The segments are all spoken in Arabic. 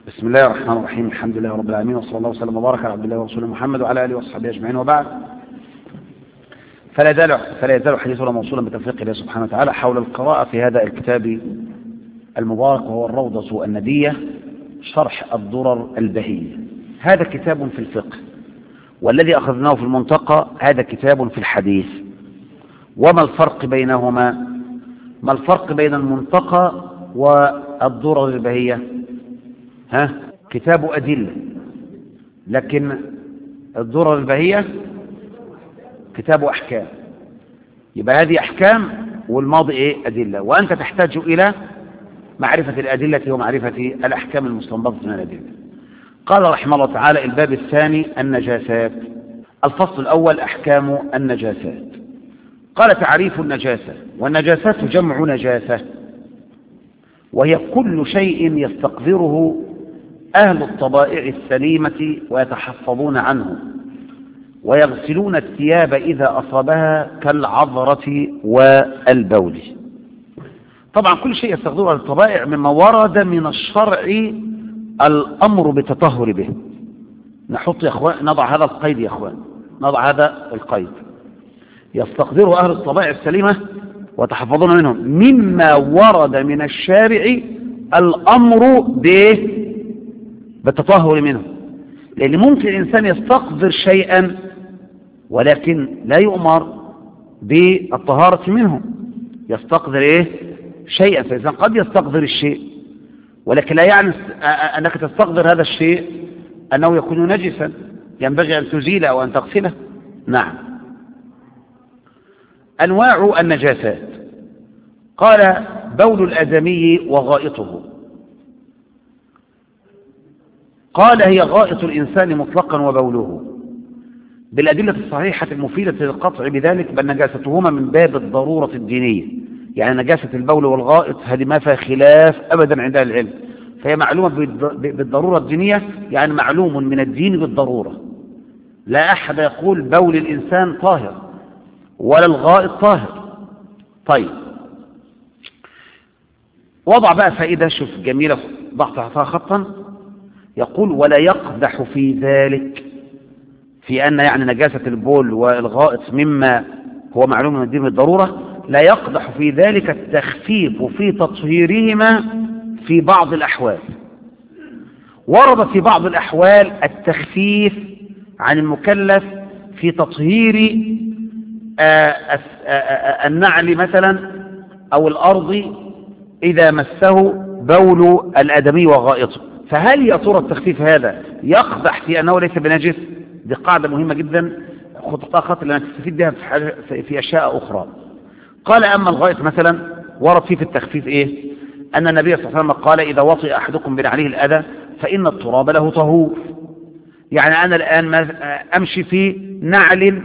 بسم الله الرحمن الرحيم. الحمد لله رب العالمين، وصلى الله وسلم وبارك على عبد الله ورسوله محمد وعلى اله وصحبه اجمعين، وبعد. فلا يزال حديثنا موصولا بتوفيق الله سبحانه وتعالى حول القراءة في هذا الكتاب المبارك، وهو الروضة الندية، شرح الدرر البهية. هذا كتاب في الفقه، والذي أخذناه في المنطقة هذا كتاب في الحديث. وما الفرق بينهما؟ ما الفرق بين المنطقة والدرر البهية؟ كتاب أدلة، لكن الدرر البهية كتاب أحكام. يبقى هذه أحكام والماضي أدلة، وأنت تحتاج إلى معرفة الأدلة ومعرفة الأحكام المستنبطة من الأدلة. قال رحمه الله تعالى: الباب الثاني النجاسات. الفصل الأول أحكام النجاسات. قال: تعريف النجاسة: والنجاسات جمع نجاسة، وهي كل شيء يستقذره أهل الطبائع السليمة ويتحفظون عنه، ويغسلون الثياب إذا أصابها كالعذرة والبول. طبعا كل شيء يستقذره أهل الطبائع مما ورد من الشرع الأمر بالتطهر به. نحط يا أخوان، نضع هذا القيد يا أخوان، نضع هذا القيد. يستقذره أهل الطبائع السليمة وتحفظون منهم مما ورد من الشارع الأمر بالتطهر منه. لأن ممكن الإنسان يستقذر شيئا ولكن لا يؤمر بالطهارة منه. يستقذر شيئا، فالإنسان قد يستقذر الشيء ولكن لا يعني أنك تستقذر هذا الشيء أنه يكون نجسا ينبغي أن تزيله أو أن تغسله. نعم. أنواع النجاسات. قال: بول الآدمي وغائطه. قال: هي غائط الإنسان مطلقا وبوله، بالأدلة الصحيحة المفيدة للقطع بذلك، بل نجاستهما من باب الضرورة الدينية. يعني نجاسة البول والغائط هذه ما فيها خلاف أبدا عند أهل العلم، فهي معلومة بالضرورة الدينية، يعني معلوم من الدين بالضرورة. لا أحد يقول بول الإنسان طاهر ولا الغائط طاهر. طيب، وضع بقى فائدة، شوف جميلة، ضغطها خطا. يقول: ولا يقدح في ذلك، في أن يعني نجاسة البول والغائط مما هو معلوم من الدين بالضرورة، لا يقدح في ذلك التخفيف في تطهيرهما في بعض الأحوال. ورد في بعض الأحوال التخفيف عن المكلف في تطهير النعل مثلا أو الأرض إذا مسه بول الآدمي وغائطه. فهل يا ترى التخفيف هذا يقدح في أنه ليس بنجس؟ دي قاعدة مهمة جدا، خططها خط لأنك تستفيد بها في أشياء أخرى. قال: أما الغائط مثلا ورد فيه في التخفيف أن النبي صلى الله عليه وسلم قال: إذا وطئ أحدكم بنعله الأذى فإن التراب له طهور. يعني أنا الآن أمشي في نعل،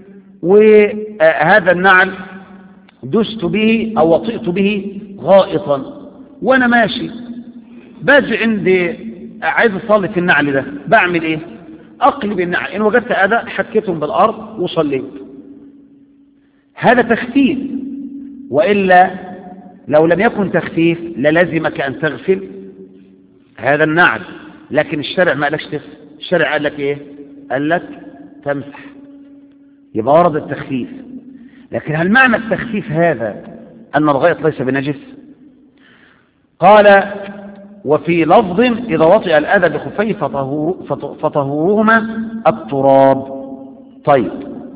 وهذا النعل دست به أو وطئت به غائطا، وأنا ماشي باجي عندي عايز أصلي في النعل ده، بعمل أقلب النعل، إن وجدت أذى حكيتهم بالأرض وصليت. هذا تخفيف، وإلا لو لم يكن تخفيف للزمك أن تغسل هذا النعل، لكن الشرع ما قالكش تغسل. الشرع قال لك قال لك تمسح. يبقى ورد التخفيف، لكن هل معنى التخفيف هذا أن الغائط ليس بنجس؟ قال: وفي لفظ: إذا وطئ الأذى بخفيه فطهورهما التراب. طيب.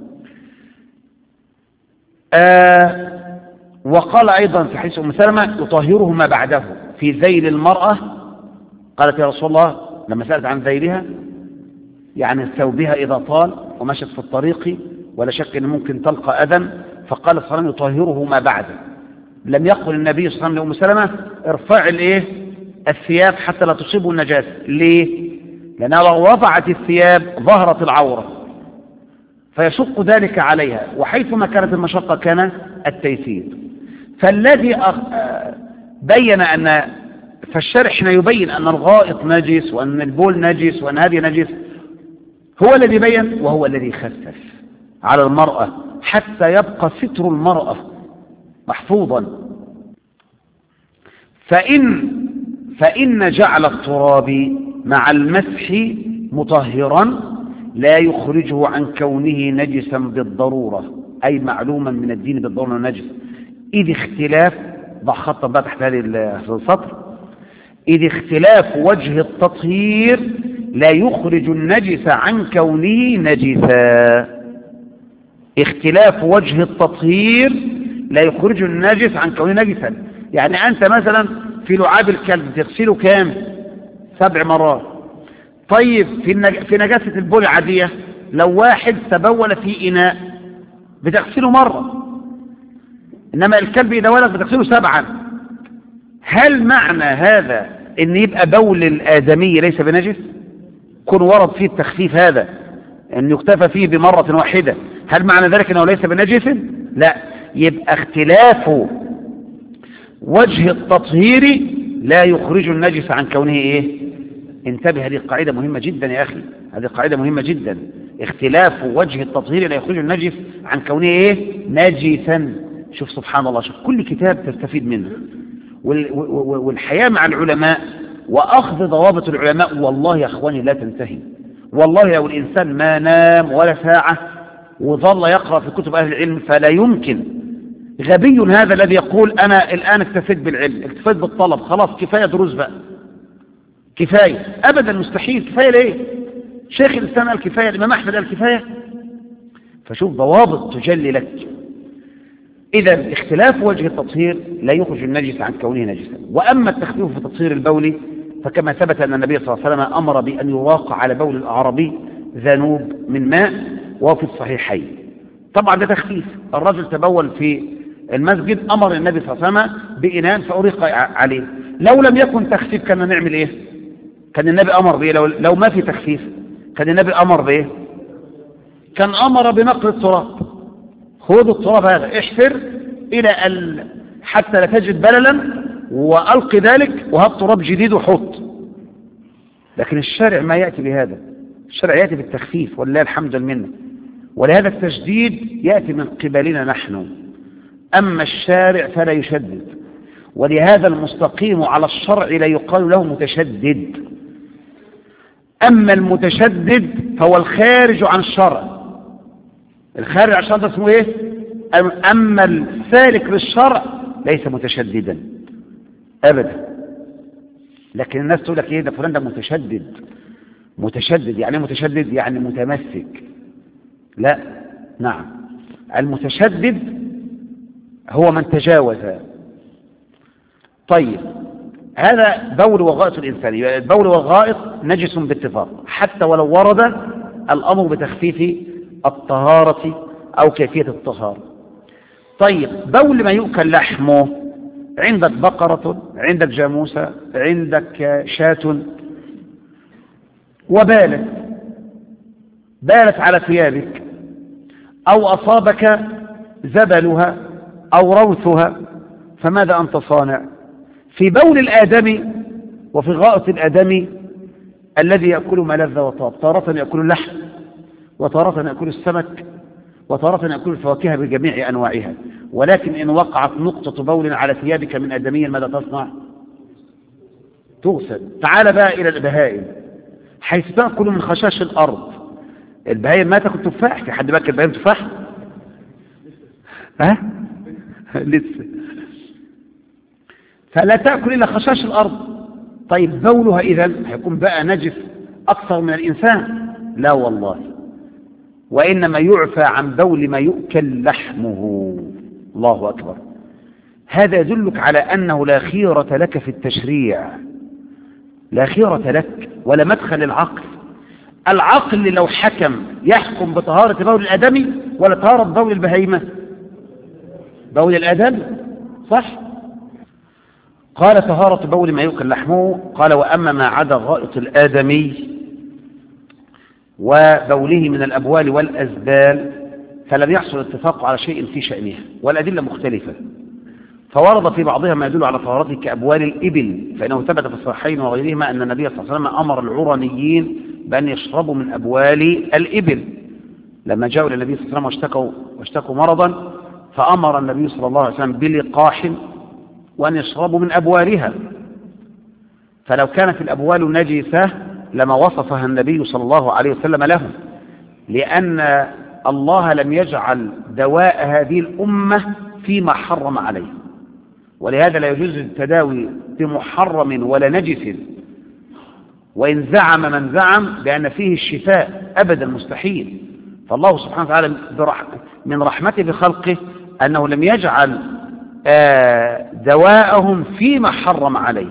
وقال أيضا في حديث أم سلمة: يطهرهما بعده في ذيل المرأة. قالت: يا رسول الله، لما سألت عن ذيلها يعني ثوبها إذا طال ومشت في الطريق ولا شك أن ممكن تلقى أذى، فقال صلى الله عليه وسلم: يطهرهما بعده. لم يقل النبي صلى الله عليه وسلم لأم سلمة: ارفع الثياب حتى لا تصيبه النجاسة. ليه؟ لأنها لو وضعت الثياب ظهرت العورة فيشق ذلك عليها، وحيثما كانت المشقة كان التيسير. فالذي بين فالشرع حين يبين أن الغائط نجس وأن البول نجس وأن هذه نجس، هو الذي بين وهو الذي خفف على المرأة حتى يبقى ستر المرأة محفوظا. فإن فإن جعل التراب مع المسح مطهرا لا يخرجه عن كونه نجسا بالضرورة، أي معلوما من الدين بالضرورة نجس، إذ اختلاف، ضع خطا بقى تحت هذه السطر، إذ اختلاف وجه التطهير لا يخرج النجس عن كونه نجسا. اختلاف وجه التطهير لا يخرج النجس عن كونه نجسا. يعني أنت مثلا في لعاب الكلب تغسله كام؟ 7 مرات. طيب في نجاسة البول العادية لو واحد تبول في إناء بتغسله مرة، إنما الكلب إذا ولد بتغسله 7. هل معنى هذا إن يبقى بول الآدمي ليس بنجس؟ كن ورد فيه التخفيف هذا أن يكتفى فيه بمرة واحدة، هل معنى ذلك أنه ليس بنجس؟ لا، يبقى اختلاف وجه التطهير لا يخرج النجس عن كونه إيه؟ انتبه، هذه قاعدة مهمة جدا يا أخي، هذه قاعدة مهمة جدا. اختلاف وجه التطهير لا يخرج النجس عن كونه إيه؟ نجسا. شوف سبحان الله، شوف كل كتاب تستفيد منه، والحياة مع العلماء وأخذ ضوابط العلماء والله يا أخواني لا تنتهي. والله لو الإنسان ما نام ولا ساعة وظل يقرأ في كتب أهل العلم فلا يمكن. غبي هذا الذي يقول أنا الآن اكتفيت بالعلم، اكتفيت بالطلب، خلاص كفاية دروس بقى، كفاية. أبدا مستحيل. كفاية ليه؟ شيخ الإسلام قال كفاية، الإمام أحمد قال كفاية. فشوف ضوابط تجلي لك. إذا اختلاف وجه التطهير لا يخرج النجس عن كونه نجسا. وأما التخفيف في تطهير البول فكما ثبت أن النبي صلى الله عليه وسلم أمر بأن يراق على بول الأعرابي ذنوب من ماء، وفي الصحيحين. طبعا ده تخفيف. الرجل تبول في المسجد، أمر النبي صلى الله عليه وسلم بإناء فأريق عليه. لو لم يكن تخفيف كان نعمل إيه؟ كان النبي أمر بإيه؟ لو ما في تخفيف كان النبي أمر بإيه؟ كان أمر بنقل التراب. خذ التراب هذا احفر إلى حتى لا تجد بللا وألق ذلك وهات تراب جديد وحط. لكن الشارع ما يأتي بهذا، الشارع يأتي بالتخفيف ولله الحمد والمنة. ولهذا التشديد يأتي من قبلنا نحن، أما الشارع فلا يشدد. ولهذا المستقيم على الشرع لا يقال له متشدد، أما المتشدد فهو الخارج عن الشرع. الخارج عن الشرع اسمه إيه؟ أما السالك للشرع ليس متشددا أبدا. لكن الناس تقول لك إيه ده فلان ده متشدد. متشدد يعني متشدد يعني متمسك. لا، نعم، المتشدد هو من تجاوز. طيب هذا بول وغائط الإنسان. البول والغائط نجس باتفاق، حتى ولو ورد الأمر بتخفيف الطهارة أو كيفية الطهارة. طيب بول ما يؤكل لحمه، عندك بقرة، عندك جاموسة، عندك شاة وبالت على ثيابك، أو أصابك زبلها أو روثها، فماذا أنت صانع؟ في بول الآدمي وفي غائط الآدمي الذي يأكل ما لذ وطاب، تارة يأكل اللحم، وتارة يأكل السمك، وتارة يأكل الفواكه بجميع أنواعها. ولكن إن وقعت نقطة بول على ثيابك من آدمي ماذا تصنع؟ تغسل. تعال بقى إلى البهائم، حيث تأكل من خشاش الأرض. البهائم ما تأكل تفاح؟ في حد باكل البهائم تفاح؟ ها؟ لسه. فلا تأكل إلا خشاش الأرض. طيب بولها إذن هيكون بقى نجس أكثر من الإنسان؟ لا والله، وإنما يعفى عن بول ما يؤكل لحمه. الله أكبر. هذا يدلك على أنه لا خيرة لك في التشريع، لا خيرة لك ولا مدخل العقل. العقل لو حكم يحكم بطهارة بول الآدمي ولا طهارة بول البهيمة؟ بول الآدمي، صح؟ قال طهارة بول ما يؤكل لحمه. قال وأما ما عدا غائط الآدمي وبوله من الأبوال والأزبال فلم يحصل اتفاق على شيء في شأنها، والأدلة مختلفة. فورد في بعضها ما يدل على طهارته كأبوال الإبل، فإنه ثبت في الصحيحين وغيرهما أن النبي صلى الله عليه وسلم أمر العرنيين بأن يشربوا من أبوال الإبل لما جاءوا إلى النبي صلى الله عليه وسلم واشتكوا مرضا، فأمر النبي صلى الله عليه وسلم بلقاح وأن يشربوا من أبوالها. فلو كانت الأبوال نجسة لما وصفها النبي صلى الله عليه وسلم لهم، لأن الله لم يجعل دواء هذه الأمة فيما حرم عليه، ولهذا لا يجوز التداوي بمحرم ولا نجس، وإن زعم من زعم بأن فيه الشفاء أبدا مستحيل. فالله سبحانه وتعالى من رحمته بخلقه أنه لم يجعل دواءهم فيما حرم عليه،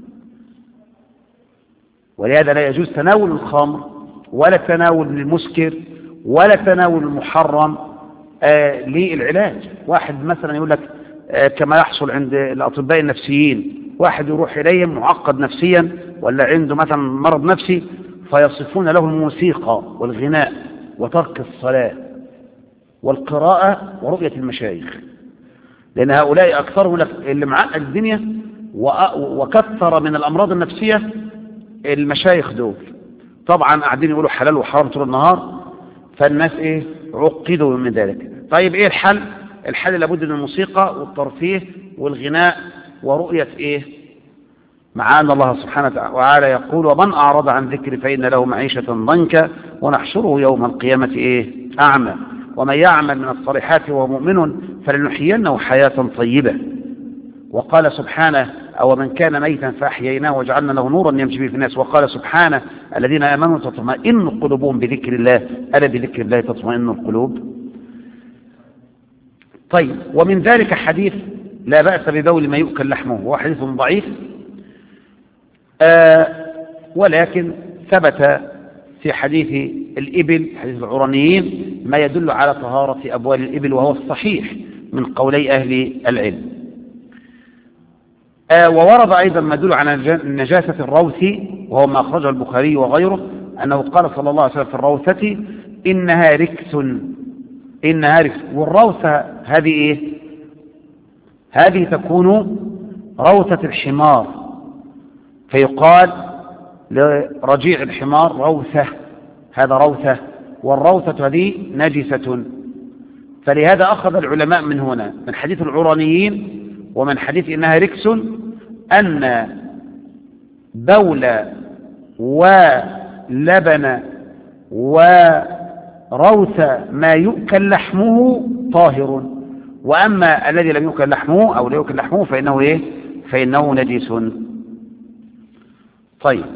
ولهذا لا يجوز تناول الخمر ولا تناول المسكر ولا تناول المحرم للعلاج. واحد مثلا يقول لك كما يحصل عند الأطباء النفسيين، واحد يروح إليهم معقد نفسيا ولا عنده مثلا مرض نفسي، فيصفون له الموسيقى والغناء وترك الصلاة والقراءة ورؤية المشايخ، لأن هؤلاء أكثرهم اللي معقد الدنيا وكثر من الأمراض النفسية المشايخ دول. طبعا قاعدين يقولوا حلال وحرام طول النهار، فالناس عقدوا من ذلك. طيب الحل؟ الحل لابد من الموسيقى والترفيه والغناء ورؤية مع أن الله سبحانه وتعالى يقول: ومن أعرض عن ذكري فإن له معيشة ضنكا ونحشره يوم القيامة أعمى ومن يعمل من الصالحات وهو مؤمن فلنحيينه حياة طيبة. وقال سبحانه: أو من كان ميتا فأحييناه وجعلنا له نورا يمشي به في الناس. وقال سبحانه: الذين آمنوا تطمئن قلوبهم بذكر الله، ألا بذكر الله تطمئن القلوب. طيب، ومن ذلك حديث لا بأس ببول ما يؤكل لحمه، وهو حديث ضعيف، ولكن ثبت في حديث الإبل، حديث العرانيين، ما يدل على طهارة أبوال الإبل، وهو الصحيح من قولي أهل العلم. وورد أيضا ما يدل على نجاسة الروث، وهو ما أخرجه البخاري وغيره، أنه قال صلى الله عليه وسلم في الروثة: إنها ركس، إنها ركس. والروثة هذه هذه تكون روثة الحمار، فيقال لرجيع الحمار روثة، هذا روثة، والروثة هذه نجسة. فلهذا أخذ العلماء من هنا، من حديث العرانيين ومن حديث إنها ركس، أن بول ولبن وروث ما يؤكل لحمه طاهر، وأما الذي لم يؤكل لحمه أو لا يؤكل لحمه فإنه فإنه نجس. طيب،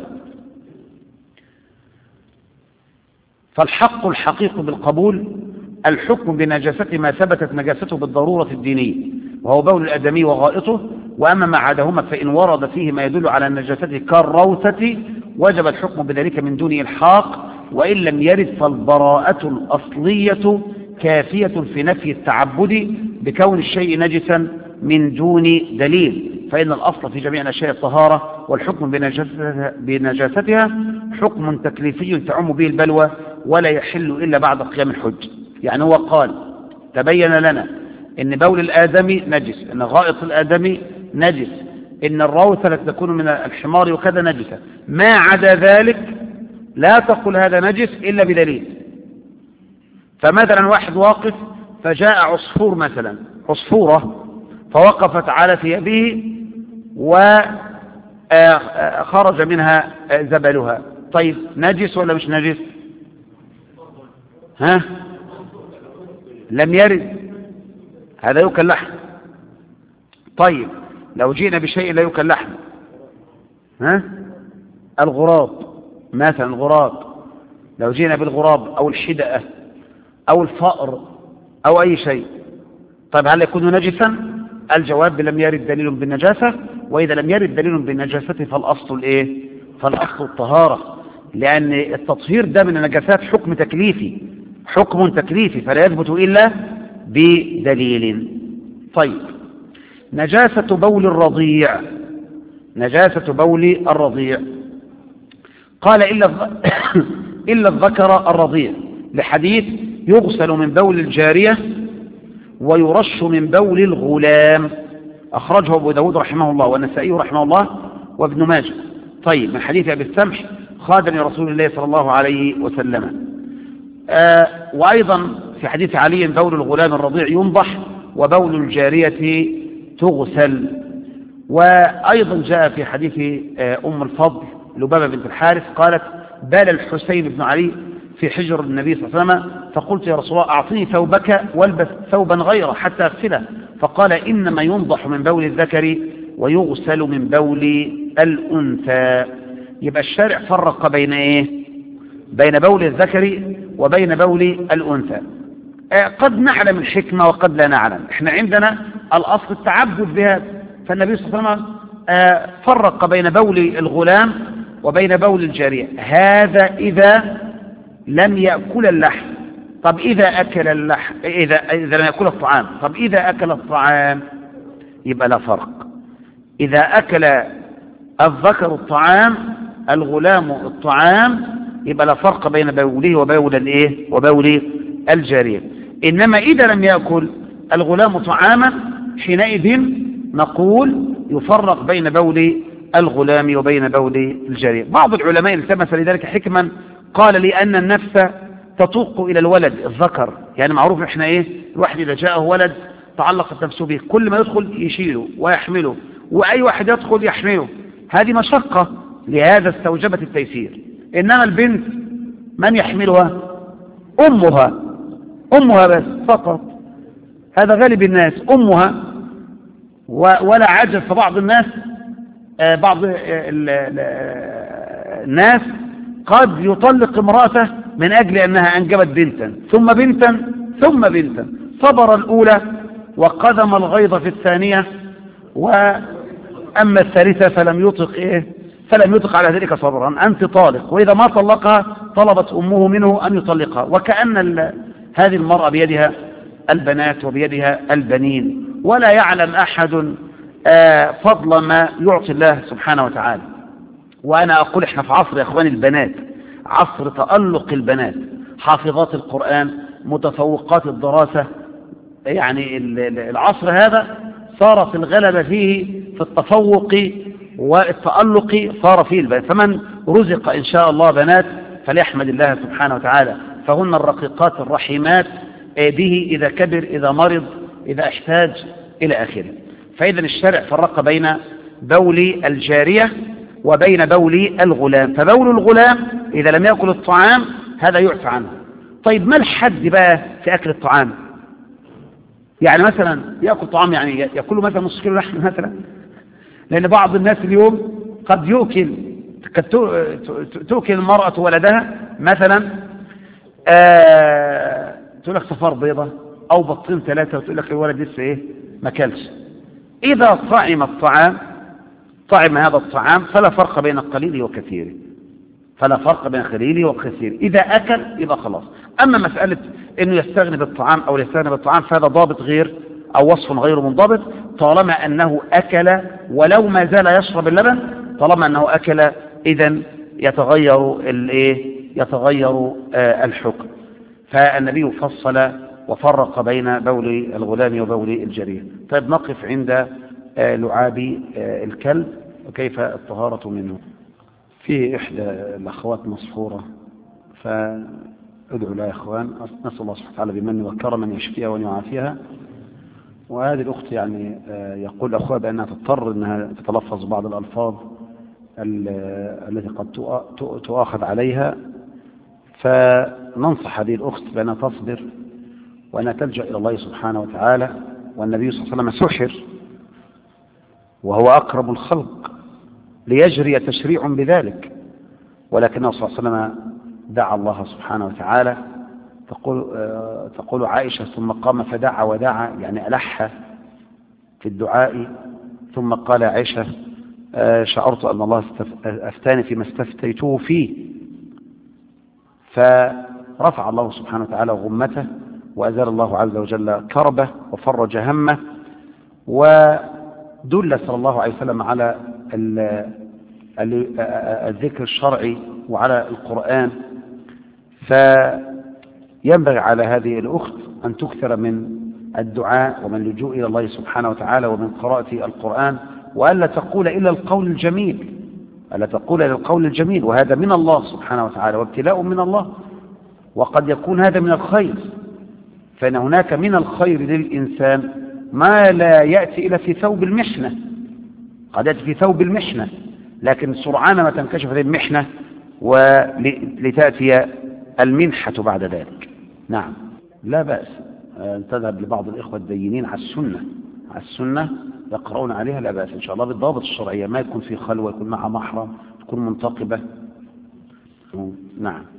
فالحق الحقيق بالقبول الحكم بنجاسته ما ثبتت نجاسته بالضرورة الدينية، وهو بول الآدمي وغائطه. وأما ما عداهما فإن ورد فيه ما يدل على نجاسته كالروثة وجب الحكم بذلك من دون إلحاق، وإن لم يرد فالبراءة الأصلية كافية في نفي التعبد بكون الشيء نجسا من دون دليل، فإن الأصل في جميع الأشياء الطهارة، والحكم بنجاستها حكم تكليفي تعم به البلوى ولا يحل إلا بعد قيام الحج. يعني هو قال: تبين لنا إن بول الآدمي نجس، إن غائط الآدمي نجس، إن الروثة التي تكون من الحمار وكذا نجسة، ما عدا ذلك لا تقل هذا نجس إلا بدليل. فمثلا واحد واقف فجاء عصفور مثلا، عصفورة، فوقفت على ثيابه وخرج منها زبلها، طيب نجس ولا مش نجس؟ لم يرد، هذا يؤكل لحم. طيب لو جئنا بشيء لا يؤكل لحم، الغراب مثلا، الغراب، لو جئنا بالغراب أو الحدأة أو الفأر أو أي شيء، طيب هل يكون نجسا؟ الجواب: لم يرد دليل بالنجاسة، وإذا لم يرد دليل بالنجاسة فالأصل فالأصل الطهارة، لأن التطهير ده من النجاسات حكم تكليفي، حكم تكليفي، فلا يثبت إلا بدليل. طيب، نجاسة بول الرضيع، نجاسة بول الرضيع، قال إلا الذكر الرضيع، لحديث: يغسل من بول الجارية ويرش من بول الغلام، أخرجه أبو داود رحمه الله والنسائي رحمه الله وابن ماجه. طيب، من حديث أبي السمح خادم رسول الله صلى الله عليه وسلم. وأيضا في حديث علي: بول الغلام الرضيع ينضح وبول الجارية تغسل. وأيضا جاء في حديث أم الفضل لبابة بنت الحارث قالت بال الحسين بن علي في حجر النبي صلى الله عليه وسلم، فقلت يا رسول الله أعطني ثوبك والبس ثوبا غيره حتى أغسله، فقال إنما ينضح من بول الذكر ويغسل من بول الأنثى. يبقى الشارع فرق بين إيه؟ بين بول الذكر وبين بول الأنثى. قد نعلم الحكمة وقد لا نعلم. احنا عندنا الأصل التعبد بهذا، فالنبي صلى الله عليه وسلم فرق بين بول الغلام وبين بول الجارية، هذا إذا لم يأكل اللحم. طب إذا أكل اللحم، إذا لم يأكل الطعام، طب إذا أكل الطعام يبقى لا فرق. إذا أكل الذكر الطعام، الغلام الطعام، يبقى لا فرق بين بوله وبول الإيه؟ وبول الجارية. إنما إذا لم يأكل الغلام طعاما حينئذ نقول يفرق بين بول الغلام وبين بول الجارية. بعض العلماء التمس لذلك حكما، قال لأن النفس تطوق إلى الولد الذكر، يعني معروف احنا ايه، الواحد إذا جاءه ولد تعلقت نفسه به، كل ما يدخل يشيله ويحمله، وأي واحد يدخل يحمله، هذه مشقة، لهذا استوجبت التيسير. إنما البنت من يحملها؟ أمها بس فقط، هذا غالب الناس أمها. ولا عجب فبعض الناس، بعض الناس قد يطلق امرأته من أجل أنها أنجبت بنتا ثم بنتا ثم بنتا، صبر الأولى وقدم الغيظ في الثانية، وأما الثالثة فلم يطق على ذلك صبرا، أنت طالق. وإذا ما طلقها طلبت أمه منه أن يطلقها، وكأن هذه المرأة بيدها البنات وبيدها البنين، ولا يعلم أحد فضل ما يعطي الله سبحانه وتعالى. وأنا أقول إحنا في عصر يا أخواني البنات، عصر تألق البنات، حافظات القرآن، متفوقات الدراسة، يعني العصر هذا صارت الغلبة فيه في التفوق والتألق، صار فيه البنات. فمن رزق إن شاء الله بنات فليحمد الله سبحانه وتعالى، فهن الرقيقات الرحيمات به إذا كبر، إذا مرض، إذا احتاج إلى آخره. فإذا الشرع فرق بين بول الجارية وبين بول الغلام. فبول الغلام إذا لم يأكل الطعام هذا يعفى عنه. طيب ما الحد بقى في أكل الطعام؟ يعني مثلا يأكل طعام، يعني يأكل مثلا نص كيلو لحم مثلا، لأن بعض الناس اليوم قد تؤكل المرأة ولدها مثلا، تقول لك صفار بيضة أو بطين 3، وتقول لك الولد لسه إيه ما كلش. إذا طعم هذا الطعام فلا فرق بين قليله وكثيره، إذا أكل يبقى خلاص. أما مسألة إنه يستغني بالطعام أو يستغني بالطعام فهذا ضابط غير أو وصف غير منضبط، طالما أنه أكل ولو ما زال يشرب اللبن، طالما أنه أكل إذن يتغير الحكم. فالنبي فصل وفرق بين بول الغلام وبول الجارية. طيب نقف عند لعاب الكلب وكيف الطهارة منه. في إحدى الأخوات مصفورة، فأدعو لها يا إخوان، نسأل الله سبحانه وتعالى بمن وكرم أن يشفيها وأن يعافيها. وهذه الأخت يعني يقول أخوها بأنها تضطر أنها تتلفظ بعض الألفاظ التي قد تؤاخذ عليها، فننصح هذه الأخت بأنها تصبر وأنها تلجأ إلى الله سبحانه وتعالى. والنبي صلى الله عليه وسلم سحر وهو أقرب الخلق ليجري تشريع بذلك، ولكنه صلى الله عليه وسلم دعا الله سبحانه وتعالى. تقول عائشة ثم قام فدعا ودعا، يعني ألح في الدعاء، ثم قال عائشة شعرت أن الله أفتاني فيما استفتيته فيه، فرفع الله سبحانه وتعالى غمته وأزال الله عز وجل كربه وفرج همه، ودل صلى الله عليه وسلم على الذكر الشرعي وعلى القرآن. فينبغي على هذه الأخت أن تكثر من الدعاء ومن اللجوء إلى الله سبحانه وتعالى ومن قراءة القرآن، وألا تقول إلا القول الجميل، وهذا من الله سبحانه وتعالى وابتلاء من الله، وقد يكون هذا من الخير، فإن هناك من الخير للإنسان ما لا يأتي إلا في ثوب المحنة، قد يأتي في ثوب المحنة، لكن سرعان ما تنكشف هذه المحنة ولتأتي المنحة بعد ذلك. نعم، لا بأس أن تذهب لبعض الإخوة الدينين على السنة يقرؤون عليها، لا بأس إن شاء الله بالضابط الشرعية، ما يكون في خلوة، يكون مع محرم، تكون منتقبة. نعم.